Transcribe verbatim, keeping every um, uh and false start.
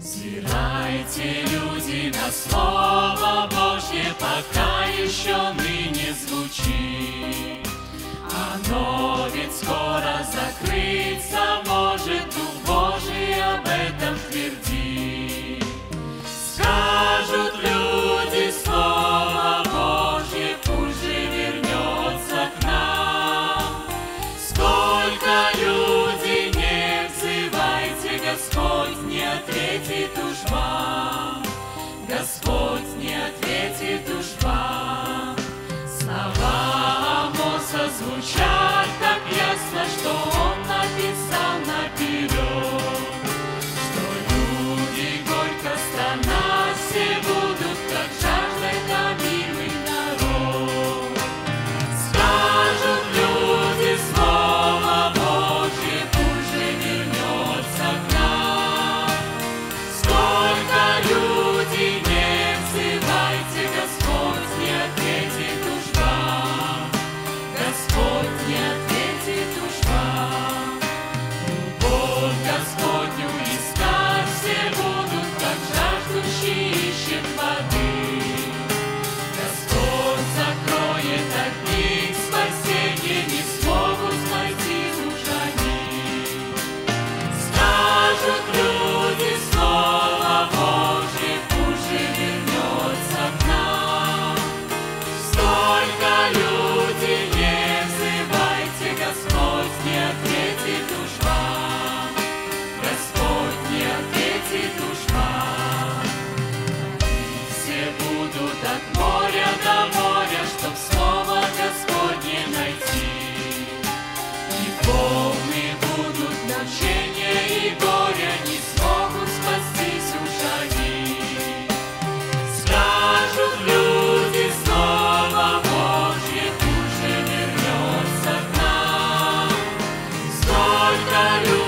Взирайте, люди, на Слово Божье, пока еще ныне звучит. Оно ведь скоро закрыться может, Дух Божий об этом твердит. Скажут люди, Слово Божье пусть же вернется к нам. Сколько люди не взывайте, Господь не ответит уж вам. Господь не ответит уж вам. Слова Амоса звучат так ясно, что он написал наперед, что люди горько стонать все будут, как жаждой томимый народ. Скажут люди, Слово Божье пусть же вернется к нам. Сколько люди не взывайте, Господь не ответит уж вам. Господь не ответит уж вам. Любовь Господню искать все будут, как жаждущие ищет воды. Господь закроет от них спасение, не смогут найти уж они. Скажут люди, Слово Божье пусть же вернется к нам. Сколько люди не взывайте, Господь не ответит уж вам. Господь не ответит уж вам. И все будут от моря до моря, чтоб Слово Господне найти. И полны будут мучения и горя, не смогут спастись уж они. Скажут люди, Слово Божье пусть же вернется к нам. Сколько людей